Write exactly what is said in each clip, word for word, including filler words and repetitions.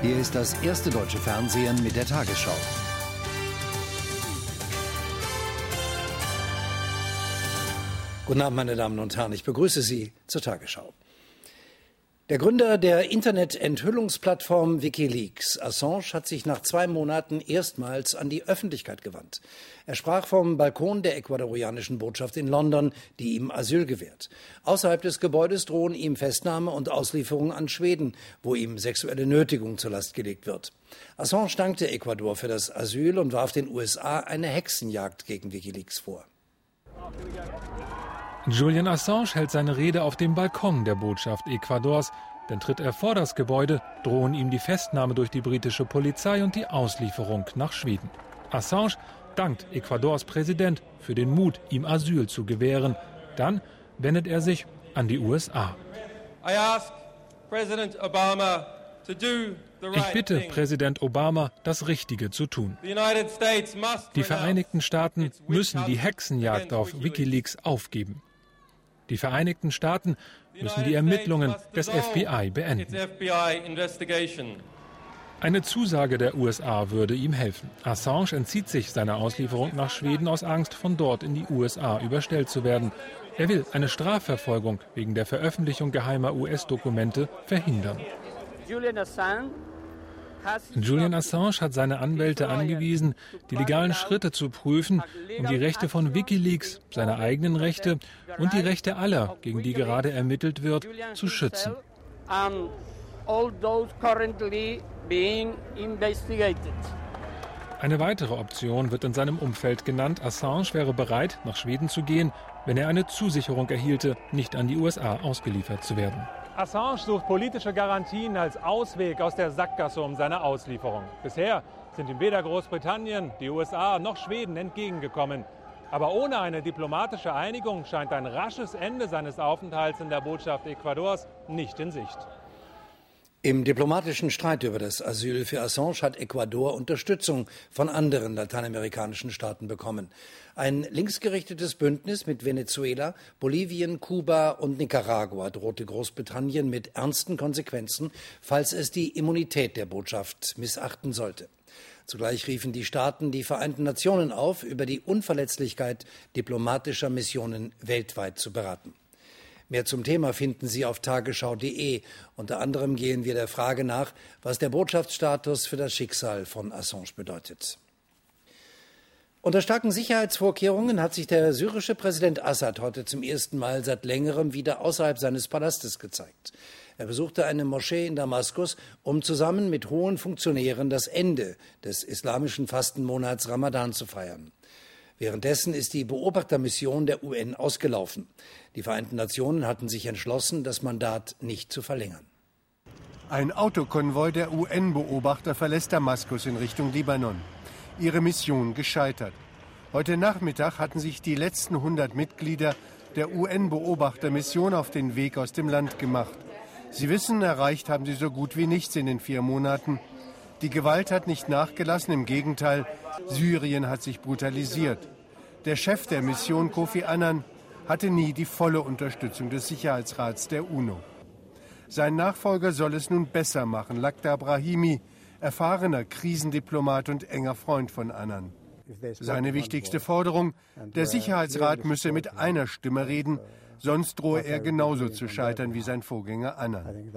Hier ist das erste deutsche Fernsehen mit der Tagesschau. Guten Abend, meine Damen und Herren, ich begrüße Sie zur Tagesschau. Der Gründer der Internet-Enthüllungsplattform WikiLeaks, Assange, hat sich nach zwei Monaten erstmals an die Öffentlichkeit gewandt. Er sprach vom Balkon der ecuadorianischen Botschaft in London, die ihm Asyl gewährt. Außerhalb des Gebäudes drohen ihm Festnahme und Auslieferung an Schweden, wo ihm sexuelle Nötigung zur Last gelegt wird. Assange dankte Ecuador für das Asyl und warf den U S A eine Hexenjagd gegen WikiLeaks vor. Julian Assange hält seine Rede auf dem Balkon der Botschaft Ecuadors. Denn tritt er vor das Gebäude, drohen ihm die Festnahme durch die britische Polizei und die Auslieferung nach Schweden. Assange dankt Ecuadors Präsident für den Mut, ihm Asyl zu gewähren. Dann wendet er sich an die U S A. I ask President Obama to do the right Ich bitte thing. Präsident Obama, das Richtige zu tun. The United States must Die renounce Vereinigten Staaten its witch müssen die hunt Hexenjagd against auf WikiLeaks. WikiLeaks aufgeben. Die Vereinigten Staaten müssen die Ermittlungen des F B I Its beenden. F B I investigation. Eine Zusage der U S A würde ihm helfen. Assange entzieht sich seiner Auslieferung nach Schweden aus Angst, von dort in die U S A überstellt zu werden. Er will eine Strafverfolgung wegen der Veröffentlichung geheimer U S-Dokumente verhindern. Julian Assange Julian Assange hat seine Anwälte angewiesen, die legalen Schritte zu prüfen, um die Rechte von WikiLeaks, seine eigenen Rechte und die Rechte aller, gegen die gerade ermittelt wird, zu schützen. and all those currently being investigated. Eine weitere Option wird in seinem Umfeld genannt. Assange wäre bereit, nach Schweden zu gehen, wenn er eine Zusicherung erhielte, nicht an die U S A ausgeliefert zu werden. Assange sucht politische Garantien als Ausweg aus der Sackgasse um seine Auslieferung. Bisher sind ihm weder Großbritannien, die U S A noch Schweden entgegengekommen. Aber ohne eine diplomatische Einigung scheint ein rasches Ende seines Aufenthalts in der Botschaft Ecuadors nicht in Sicht. Im diplomatischen Streit über das Asyl für Assange hat Ecuador Unterstützung von anderen lateinamerikanischen Staaten bekommen. Ein linksgerichtetes Bündnis mit Venezuela, Bolivien, Kuba und Nicaragua drohte Großbritannien mit ernsten Konsequenzen, falls es die Immunität der Botschaft missachten sollte. Zugleich riefen die Staaten die Vereinten Nationen auf, über die Unverletzlichkeit diplomatischer Missionen weltweit zu beraten. Mehr zum Thema finden Sie auf tagesschau punkt de. Unter anderem gehen wir der Frage nach, was der Botschaftsstatus für das Schicksal von Assange bedeutet. Unter starken Sicherheitsvorkehrungen hat sich der syrische Präsident Assad heute zum ersten Mal seit längerem wieder außerhalb seines Palastes gezeigt. Er besuchte eine Moschee in Damaskus, um zusammen mit hohen Funktionären das Ende des islamischen Fastenmonats Ramadan zu feiern. Währenddessen ist die Beobachtermission der U N ausgelaufen. Die Vereinten Nationen hatten sich entschlossen, das Mandat nicht zu verlängern. Ein Autokonvoi der U N-Beobachter verlässt Damaskus in Richtung Libanon. Ihre Mission gescheitert. Heute Nachmittag hatten sich die letzten hundert Mitglieder der U N-Beobachtermission auf den Weg aus dem Land gemacht. Sie wissen, erreicht haben sie so gut wie nichts in den vier Monaten. Die Gewalt hat nicht nachgelassen, im Gegenteil, Syrien hat sich brutalisiert. Der Chef der Mission, Kofi Annan, hatte nie die volle Unterstützung des Sicherheitsrats der UNO. Sein Nachfolger soll es nun besser machen, Lakhdar Brahimi, erfahrener Krisendiplomat und enger Freund von Annan. Seine wichtigste Forderung, der Sicherheitsrat müsse mit einer Stimme reden, sonst drohe er genauso zu scheitern wie sein Vorgänger Annan.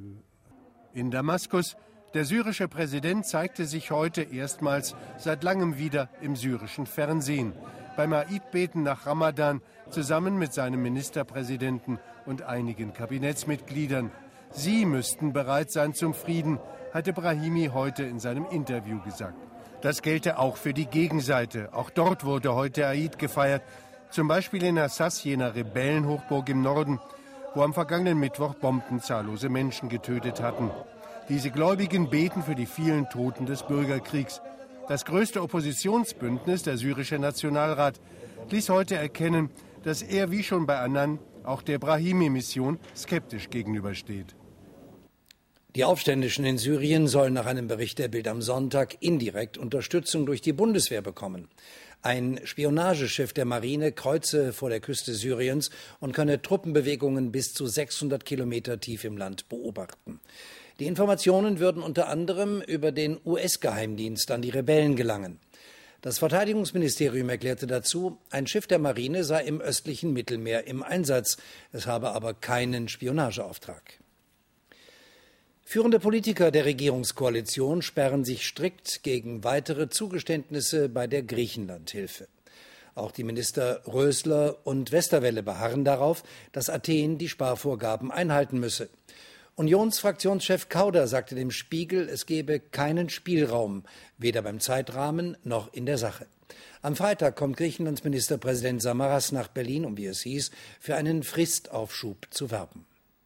In Damaskus, der syrische Präsident zeigte sich heute erstmals seit langem wieder im syrischen Fernsehen, beim Eid-Beten nach Ramadan, zusammen mit seinem Ministerpräsidenten und einigen Kabinettsmitgliedern. Sie müssten bereit sein zum Frieden, hatte Brahimi heute in seinem Interview gesagt. Das gelte auch für die Gegenseite. Auch dort wurde heute Eid gefeiert, zum Beispiel in Assas, jener Rebellenhochburg im Norden, wo am vergangenen Mittwoch Bomben zahllose Menschen getötet hatten. Diese Gläubigen beten für die vielen Toten des Bürgerkriegs. Das größte Oppositionsbündnis, der syrische Nationalrat, ließ heute erkennen, dass er wie schon bei Annan auch der Brahimi-Mission skeptisch gegenübersteht. Die Aufständischen in Syrien sollen nach einem Bericht der Bild am Sonntag indirekt Unterstützung durch die Bundeswehr bekommen. Ein Spionageschiff der Marine kreuze vor der Küste Syriens und könne Truppenbewegungen bis zu sechshundert Kilometer tief im Land beobachten. Die Informationen würden unter anderem über den U S-Geheimdienst an die Rebellen gelangen. Das Verteidigungsministerium erklärte dazu, ein Schiff der Marine sei im östlichen Mittelmeer im Einsatz. Es habe aber keinen Spionageauftrag. Führende Politiker der Regierungskoalition sperren sich strikt gegen weitere Zugeständnisse bei der Griechenlandhilfe. Auch die Minister Rösler und Westerwelle beharren darauf, dass Athen die Sparvorgaben einhalten müsse. Unionsfraktionschef Kauder sagte dem Spiegel, es gebe keinen Spielraum, weder beim Zeitrahmen noch in der Sache. Am Freitag kommt Griechenlands Ministerpräsident Samaras nach Berlin, um, wie es hieß, für einen Fristaufschub zu werben.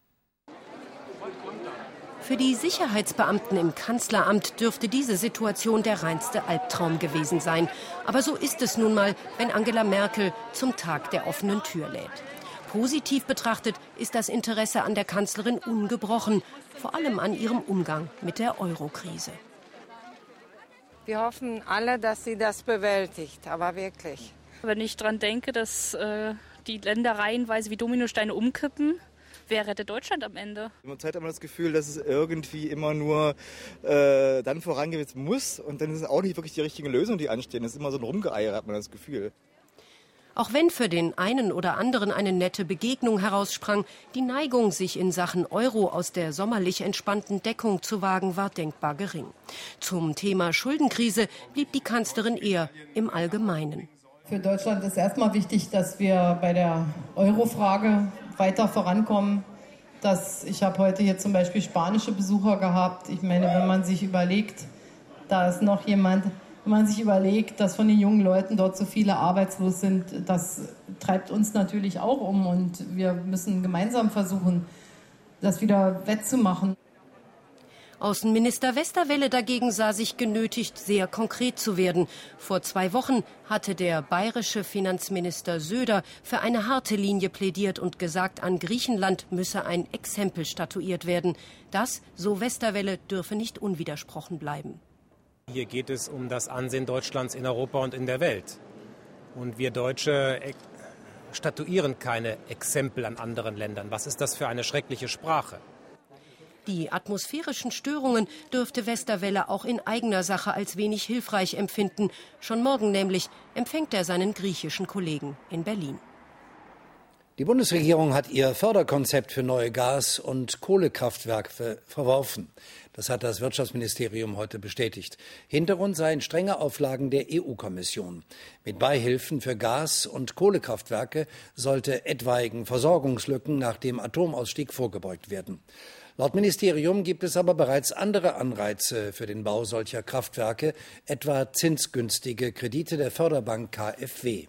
Für die Sicherheitsbeamten im Kanzleramt dürfte diese Situation der reinste Albtraum gewesen sein. Aber so ist es nun mal, wenn Angela Merkel zum Tag der offenen Tür lädt. Positiv betrachtet ist das Interesse an der Kanzlerin ungebrochen, vor allem an ihrem Umgang mit der Euro-Krise. Wir hoffen alle, dass sie das bewältigt, aber wirklich. Wenn ich daran denke, dass äh, die Länder reihenweise wie Dominosteine umkippen, wer rettet Deutschland am Ende? Man hat immer das Gefühl, dass es irgendwie immer nur äh, dann vorangehen muss und dann ist es auch nicht wirklich die richtige Lösung, die anstehen. Es ist immer so ein Rumgeeier, hat man das Gefühl. Auch wenn für den einen oder anderen eine nette Begegnung heraussprang, die Neigung, sich in Sachen Euro aus der sommerlich entspannten Deckung zu wagen, war denkbar gering. Zum Thema Schuldenkrise blieb die Kanzlerin eher im Allgemeinen. Für Deutschland ist erstmal wichtig, dass wir bei der Euro-Frage weiter vorankommen. Dass ich habe heute hier zum Beispiel spanische Besucher gehabt. Ich meine, wenn man sich überlegt, da ist noch jemand... Wenn man sich überlegt, dass von den jungen Leuten dort so viele arbeitslos sind, das treibt uns natürlich auch um. Und wir müssen gemeinsam versuchen, das wieder wettzumachen. Außenminister Westerwelle dagegen sah sich genötigt, sehr konkret zu werden. Vor zwei Wochen hatte der bayerische Finanzminister Söder für eine harte Linie plädiert und gesagt, an Griechenland müsse ein Exempel statuiert werden. Das, so Westerwelle, dürfe nicht unwidersprochen bleiben. Hier geht es um das Ansehen Deutschlands in Europa und in der Welt. Und wir Deutsche statuieren keine Exempel an anderen Ländern. Was ist das für eine schreckliche Sprache? Die atmosphärischen Störungen dürfte Westerwelle auch in eigener Sache als wenig hilfreich empfinden. Schon morgen nämlich empfängt er seinen griechischen Kollegen in Berlin. Die Bundesregierung hat ihr Förderkonzept für neue Gas- und Kohlekraftwerke verworfen. Das hat das Wirtschaftsministerium heute bestätigt. Hintergrund seien strenge Auflagen der E U-Kommission. Mit Beihilfen für Gas- und Kohlekraftwerke sollte etwaigen Versorgungslücken nach dem Atomausstieg vorgebeugt werden. Laut Ministerium gibt es aber bereits andere Anreize für den Bau solcher Kraftwerke, etwa zinsgünstige Kredite der Förderbank K f W.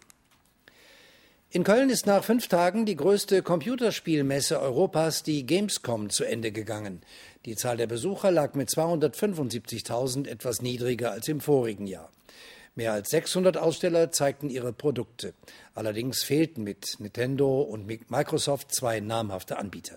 In Köln ist nach fünf Tagen die größte Computerspielmesse Europas, die Gamescom, zu Ende gegangen. Die Zahl der Besucher lag mit zweihundertfünfundsiebzigtausend etwas niedriger als im vorigen Jahr. Mehr als sechshundert Aussteller zeigten ihre Produkte. Allerdings fehlten mit Nintendo und Microsoft zwei namhafte Anbieter.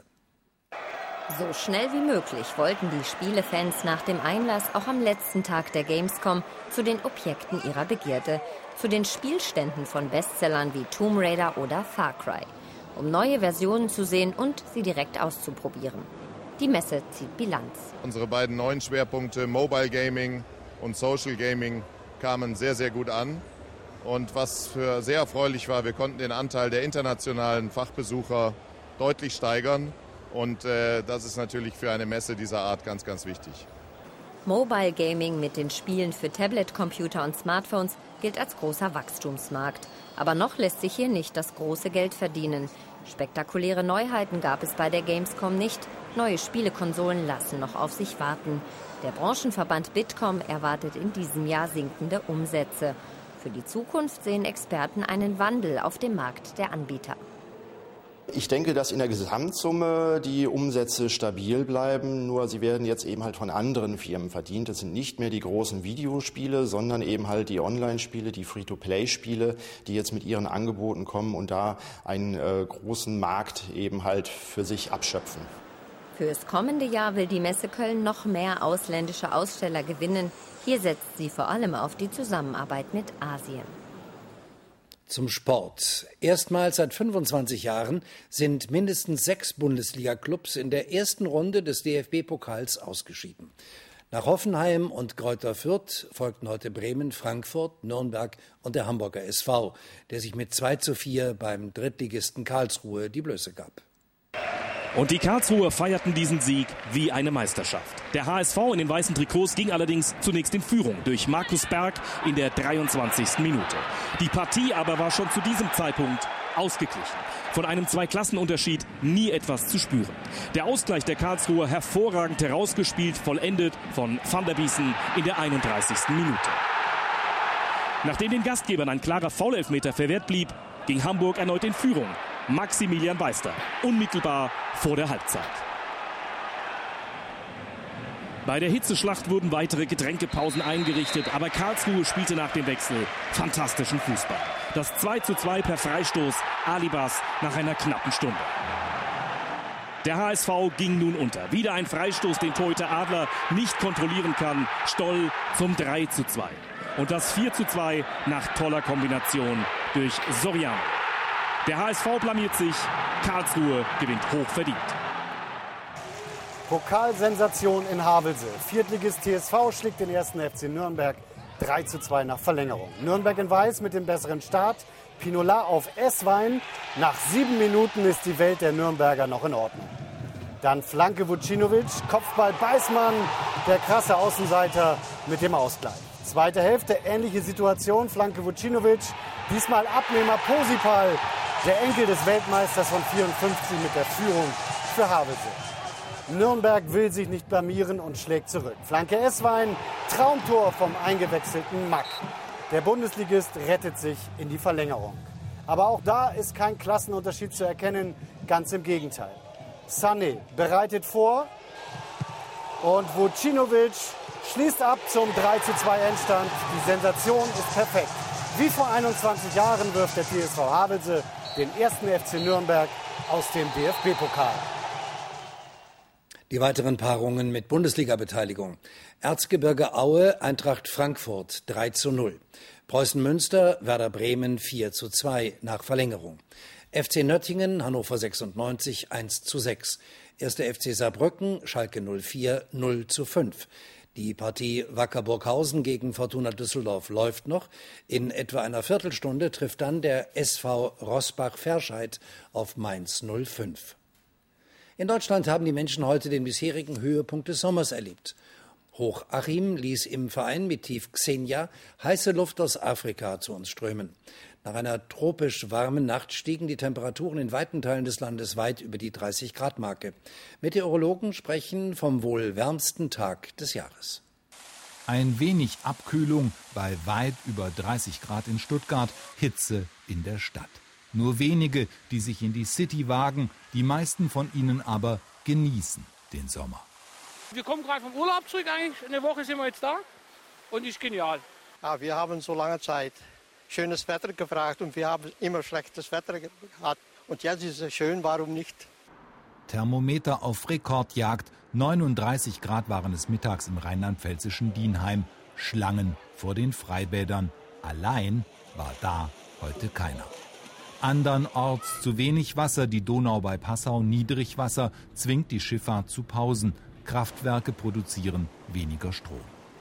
So schnell wie möglich wollten die Spielefans nach dem Einlass auch am letzten Tag der Gamescom zu den Objekten ihrer Begierde, zu den Spielständen von Bestsellern wie Tomb Raider oder Far Cry, um neue Versionen zu sehen und sie direkt auszuprobieren. Die Messe zieht Bilanz. Unsere beiden neuen Schwerpunkte Mobile Gaming und Social Gaming kamen sehr, sehr gut an. Und was für sehr erfreulich war, wir konnten den Anteil der internationalen Fachbesucher deutlich steigern. Und äh, das ist natürlich für eine Messe dieser Art ganz, ganz wichtig. Mobile Gaming mit den Spielen für Tablet, Computer und Smartphones gilt als großer Wachstumsmarkt. Aber noch lässt sich hier nicht das große Geld verdienen. Spektakuläre Neuheiten gab es bei der Gamescom nicht. Neue Spielekonsolen lassen noch auf sich warten. Der Branchenverband Bitkom erwartet in diesem Jahr sinkende Umsätze. Für die Zukunft sehen Experten einen Wandel auf dem Markt der Anbieter. Ich denke, dass in der Gesamtsumme die Umsätze stabil bleiben, nur sie werden jetzt eben halt von anderen Firmen verdient. Das sind nicht mehr die großen Videospiele, sondern eben halt die Online-Spiele, die Free-to-Play-Spiele, die jetzt mit ihren Angeboten kommen und da einen äh, großen Markt eben halt für sich abschöpfen. Fürs kommende Jahr will die Messe Köln noch mehr ausländische Aussteller gewinnen. Hier setzt sie vor allem auf die Zusammenarbeit mit Asien. Zum Sport. Erstmals seit fünfundzwanzig Jahren sind mindestens sechs Bundesliga-Clubs in der ersten Runde des D F B-Pokals ausgeschieden. Nach Hoffenheim und Greuther Fürth folgten heute Bremen, Frankfurt, Nürnberg und der Hamburger S V, der sich mit zwei zu vier beim Drittligisten Karlsruhe die Blöße gab. Und die Karlsruher feierten diesen Sieg wie eine Meisterschaft. Der H S V in den weißen Trikots ging allerdings zunächst in Führung durch Markus Berg in der dreiundzwanzigsten Minute. Die Partie aber war schon zu diesem Zeitpunkt ausgeglichen. Von einem Zweiklassenunterschied nie etwas zu spüren. Der Ausgleich der Karlsruher hervorragend herausgespielt, vollendet von Van der Biesen in der einunddreißigsten Minute. Nachdem den Gastgebern ein klarer Foulelfmeter verwehrt blieb, ging Hamburg erneut in Führung. Maximilian Beister, unmittelbar vor der Halbzeit. Bei der Hitzeschlacht wurden weitere Getränkepausen eingerichtet, aber Karlsruhe spielte nach dem Wechsel fantastischen Fußball. Das zwei zu zwei per Freistoß Alibas nach einer knappen Stunde. Der H S V ging nun unter. Wieder ein Freistoß, den Torhüter Adler nicht kontrollieren kann. Stoll zum drei zu zwei. Und das vier zu zwei nach toller Kombination durch Soriano. Der H S V blamiert sich, Karlsruhe gewinnt hochverdient. Pokalsensation in Havelse. Viertligist T S V schlägt den ersten F C Nürnberg drei zu zwei nach Verlängerung. Nürnberg in Weiß mit dem besseren Start. Pinola auf Esswein. Nach sieben Minuten ist die Welt der Nürnberger noch in Ordnung. Dann Flanke Vucinovic, Kopfball Beißmann, der krasse Außenseiter mit dem Ausgleich. Zweite Hälfte, ähnliche Situation, Flanke Vucinovic, diesmal Abnehmer Posipal, der Enkel des Weltmeisters von vierundfünfzig mit der Führung für Havelse. Nürnberg will sich nicht blamieren und schlägt zurück. Flanke Esswein, Traumtor vom eingewechselten Mack. Der Bundesligist rettet sich in die Verlängerung. Aber auch da ist kein Klassenunterschied zu erkennen, ganz im Gegenteil. Sané bereitet vor und Vucinovic schließt ab zum drei zu zwei Endstand. Die Sensation ist perfekt. Wie vor einundzwanzig Jahren wirft der T S V Havelse den ersten F C Nürnberg aus dem D F B-Pokal. Die weiteren Paarungen mit Bundesliga-Beteiligung. Erzgebirge Aue, Eintracht Frankfurt drei zu null. Preußen Münster, Werder Bremen vier zu zwei nach Verlängerung. F C Nöttingen, Hannover sechsundneunzig eins zu sechs. erster F C Saarbrücken, Schalke null vier null zu fünf. Die Partie Wacker Burghausen gegen Fortuna Düsseldorf läuft noch. In etwa einer Viertelstunde trifft dann der S V Roßbach-Verschheid auf Mainz null fünf. In Deutschland haben die Menschen heute den bisherigen Höhepunkt des Sommers erlebt. Hochachim ließ im Verein mit Tief Xenia heiße Luft aus Afrika zu uns strömen. Nach einer tropisch warmen Nacht stiegen die Temperaturen in weiten Teilen des Landes weit über die dreißig Grad Marke. Meteorologen sprechen vom wohl wärmsten Tag des Jahres. Ein wenig Abkühlung bei weit über dreißig Grad in Stuttgart, Hitze in der Stadt. Nur wenige, die sich in die City wagen, die meisten von ihnen aber genießen den Sommer. Wir kommen gerade vom Urlaub zurück, eigentlich eine Woche sind wir jetzt da und ist genial. Ja, wir haben so lange Zeit schönes Wetter gefragt und wir haben immer schlechtes Wetter gehabt. Und jetzt ist es schön, warum nicht? Thermometer auf Rekordjagd, neununddreißig Grad waren es mittags im rheinland-pfälzischen Dienheim. Schlangen vor den Freibädern. Allein war da heute keiner. Andernorts zu wenig Wasser, die Donau bei Passau Niedrigwasser, zwingt die Schifffahrt zu Pausen. Kraftwerke produzieren weniger Strom.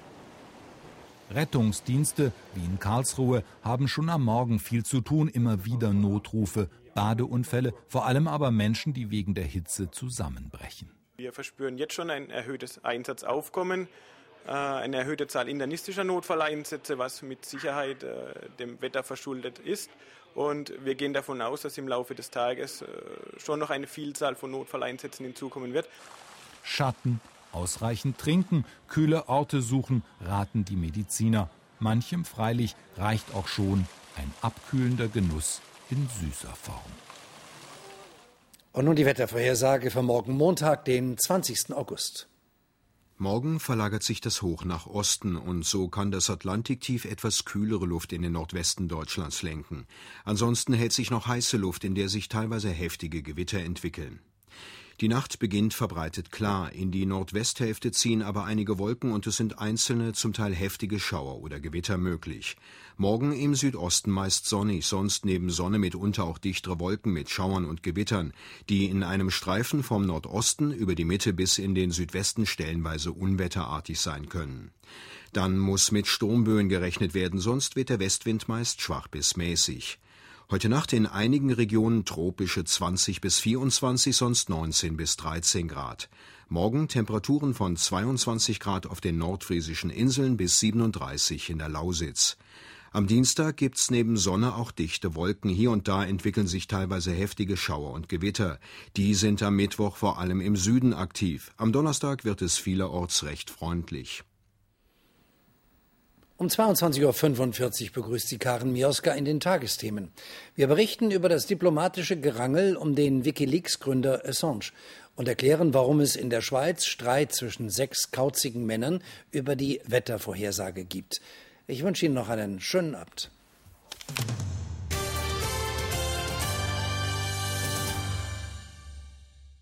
Rettungsdienste, wie in Karlsruhe, haben schon am Morgen viel zu tun, immer wieder Notrufe, Badeunfälle, vor allem aber Menschen, die wegen der Hitze zusammenbrechen. Wir verspüren jetzt schon ein erhöhtes Einsatzaufkommen, eine erhöhte Zahl internistischer Notfalleinsätze, was mit Sicherheit dem Wetter verschuldet ist. Und wir gehen davon aus, dass im Laufe des Tages schon noch eine Vielzahl von Notfalleinsätzen hinzukommen wird. Schatten, ausreichend trinken, kühle Orte suchen, raten die Mediziner. Manchem freilich reicht auch schon ein abkühlender Genuss in süßer Form. Und nun die Wettervorhersage für morgen Montag, den zwanzigsten August. Morgen verlagert sich das Hoch nach Osten und so kann das Atlantiktief etwas kühlere Luft in den Nordwesten Deutschlands lenken. Ansonsten hält sich noch heiße Luft, in der sich teilweise heftige Gewitter entwickeln. Die Nacht beginnt verbreitet klar. In die Nordwesthälfte ziehen aber einige Wolken und es sind einzelne, zum Teil heftige Schauer oder Gewitter möglich. Morgen im Südosten meist sonnig, sonst neben Sonne mitunter auch dichtere Wolken mit Schauern und Gewittern, die in einem Streifen vom Nordosten über die Mitte bis in den Südwesten stellenweise unwetterartig sein können. Dann muss mit Sturmböen gerechnet werden, sonst wird der Westwind meist schwach bis mäßig. Heute Nacht in einigen Regionen tropische zwanzig bis vierundzwanzig, sonst neunzehn bis dreizehn Grad. Morgen Temperaturen von zweiundzwanzig Grad auf den nordfriesischen Inseln bis siebenunddreißig in der Lausitz. Am Dienstag gibt's neben Sonne auch dichte Wolken. Hier und da entwickeln sich teilweise heftige Schauer und Gewitter. Die sind am Mittwoch vor allem im Süden aktiv. Am Donnerstag wird es vielerorts recht freundlich. Um zweiundzwanzig Uhr fünfundvierzig begrüßt sie Karen Mioska in den Tagesthemen. Wir berichten über das diplomatische Gerangel um den WikiLeaks-Gründer Assange und erklären, warum es in der Schweiz Streit zwischen sechs kauzigen Männern über die Wettervorhersage gibt. Ich wünsche Ihnen noch einen schönen Abend.